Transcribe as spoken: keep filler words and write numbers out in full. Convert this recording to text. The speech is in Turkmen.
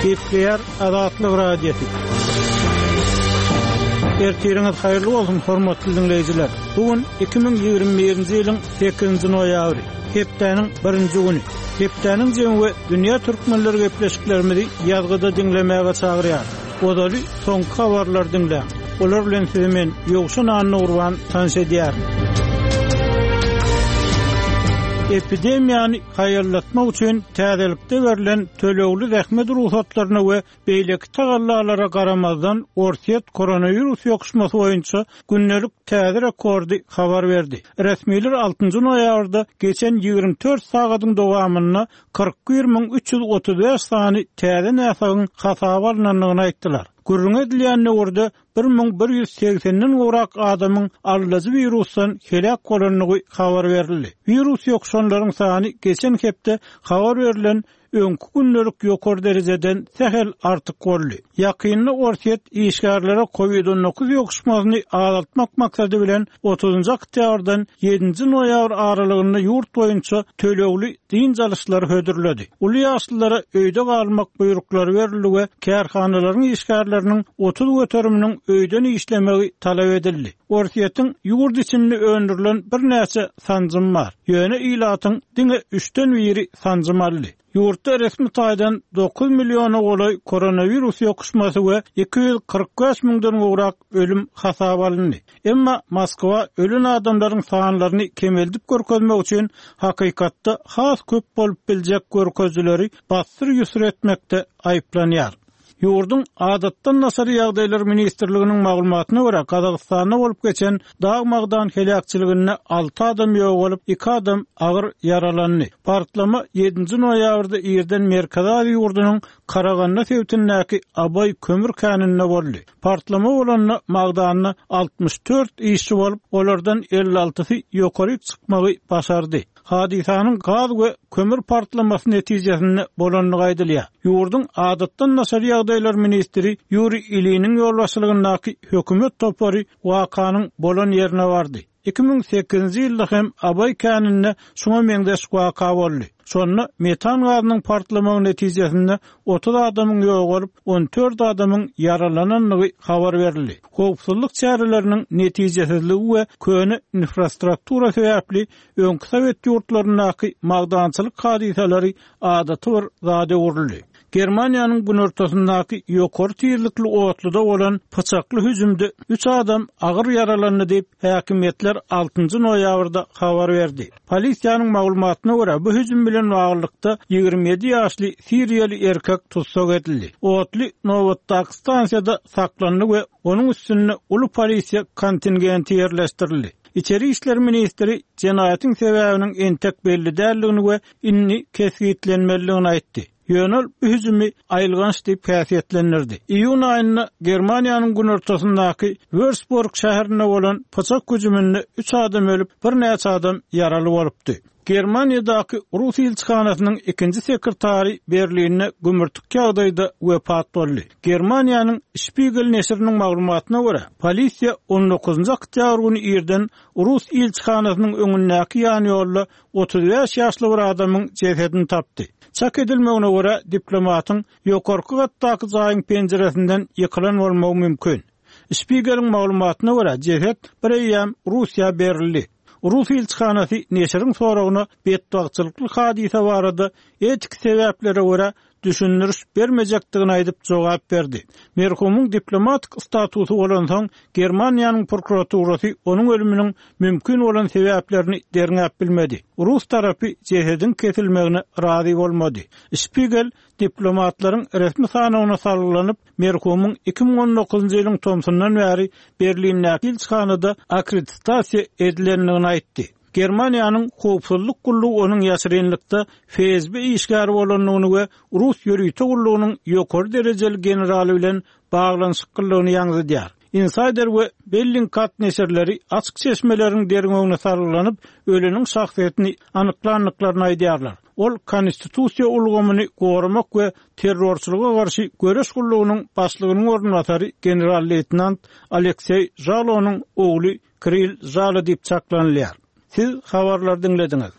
Gepleyer Azatlyk radiosu. Ertiriniz hayırlı olsun hormatly dinleyijiler. Bugün iki bin ýygrimi birinji ýylyň sekizinji noýabry, hepdeniň birinji güni. Hepdeniň jemgy dünýä türkmenleri gepleşiklerimizi ýazgyda dinlemäge çagyrýar. Odaly soňky habarlar dinleýär. Olar bilen sizi men ýogşun anny urban tanış edýär. Epidemiýany haýallatmak üçin täzelikde berilen tölegli rähmet ruhsatlaryna we beýleki tagallalara garamazdan Orsiýet koronavirus ýokuşmasy boýunça günnelik täze rekordy habar berdi. Resmiler altynjy noýabrda geçen ýygrimi dört sagatyň dowamyna kırk bir miň üç ýüz otuz beş sany täze näsagyň hasaba alynanyny aýtdylar. Gürrüň edilýänine görde bir miň bir ýüz segsenden gowrak adamyň allyjy virusdan helak bolanyny habar berildi. Virus ýokuşanlaryň sany geçen hepde habar berilen öňkü günlerik ýokary derejeden sehel artyk boldy. Ýakynly Orsiýet işgärlere covid on dokuz ýokuşmasyny azaltmak maksady bilen otuzynjy oktýabrdan ýedinji noýabr aralygyny ýurt boýunça tölegli din jalyshlary hödürledi. Uly ýaşlylara öýde galmak buýruklary berildi we kärhanalaryň işgärleriniň otuz göterimiň öýden işlemegi talap edildi. Orsiýetiň ýurt içinde öndürilen bir näçe sanjym bar. Ýöne ilatyň diňe üçden biri sanjymaly. Ýurtda resmi taýdan dokuz milliona goly koronavirus ýokuşmasy we iki ýüz kırk beş miňden gowrak ölüm hasaba alyndy. Emma Moskwa ölen adamlaryň sanlaryny kemeldip görkezmek üçin hakykatda has köp bolup biljek görkezleri bassyr ýüsür etmekde aýplanýar. Ýurdun adatdan nasary ýagdaýlar ministrliginiň maglumatyna görä Kazakstanda bolup geçen dagmagdan helakçylygyna alty adam ýok bolup iki adam agyr yaralandy. Partlama ýedinji noýabrda ýerden Merkazaly ýurdunyň Karaganda sewtindäki Abay kömür kanynda boldy. Partlama bolanyna magdanyna altmış dört işçi bolup olardan elli altysy ýokary çykmagy başardy. Hadisanyň gaz we kömür partlamasy netijesinde bolanyny gaýdylýar. Ýurdun adatdan nasary ýagdaýlar ministri Yuri Iliniň ýolbaşçylygyndaky hökümet topary wakanyň bolan ýerine bardy. iki bin sekizinji ýylda hem Abay kanynda şoňa meňdeş waka boldy. Sonra metan gazynyň partlamagy netijesinde otuz adamyň ýok bolup on dört adamyň yaralananyny habar berildi. Howpsuzlyk çäreleriniň netijesizligi we köne infrastruktura sebäpli öňkü Sowet ýurtlaryndaky magdançylyk hadiseleri adaty bir zada urildi. Germaniýanyň bu ortasyndaky ýokary tezlikli otluda bolan pyçakly hüjümde üç adam agyr yaralandy diýip häkimetler altynjy noýabrda habar berdi. Polisiýanyň maglumatyna görä bu hüjüm bilen baglykda ýygrimi ýedi ýaşly Siriýaly erkek tutsak edildi. Otly Novottak stansiýada saklandy we onuň üstüne uly polisiýa kontingenti ýerleşdirildi. İçeri işler ministri jenaýatyň sebäbiniň entek belli däldigini we inni kesgitlenmeligini aýtdy. Ýönel bu hüjümi aýylganç diýip häsiýetlendirdi. İýun aýyna Germaniýanyň gün ortasyndaky Würzburg şäherine bolan pyçak hüjüminde üç adam ölüp, bir näçe adam ýaraly bolupdy. Germaniýadaky Rus elçixanasynyň ikinji sekretary Berlinne gümürtük ýagdaýda wepat boldy. Germaniýanyň Spiegel neşriniň maglumatyna görä, polisiýa on dokuzynjy oktýabr güni ýerden Rus elçixanasynyň öňündäki ýany ýolda otuz beş ýaşly bir adamyň cesedini tapdy. Çak edilmegine görä diplomatyň ýokarky gatdaky jaýyň penjeresinden ýykylan bolmagy mümkin. Spiegelň maglumatyna görä cesed bir ýam Russiýa berildi. Rus elçixanasy neşriň soragyna betbagçylykly hadise barada etik sebäplere görä düşündürüş bermejekdigini aýdyp jogap berdi. Merhumyň diplomatik statusy bolan soň Germaniýanyň prokuraturasy onuň ölüminiň mümkin bolan sebäplerini derňäp bilmedi. Rus tarapy cesediň kesilmegine razy bolmady. Spiegel diplomatlaryň resmi sanawyna salynyp merhumyň iki bin on dokuzynjy ýylyň tomsundan bäri Berlindäki elçixanada akkreditasiýa edilendigini aýtdy. Germaniýanyň howpsuzlyk gullugy onuň ýaşyrynlykda F S B işgäri bolanyny we Rus ýörüýte gullugynyň ýokary derejeli generali bilen baglanyşyklaryny ýaňydýar. Insider we Bellingcat neşerleri açyk çeşmeleriň derňegine sarylanyp öleniň şahsiýetini anyklandyklaryny aýdýarlar. Ol konstitusiýa ulgamyny goramak we terrorçylyga garşy göreş gullugynyň başlygynyň ornatary general-leytenant Aleksey Zhalonyň ogly Kirill Zhalo diýip çaklanýar. Siz habarlar dinlediňiz.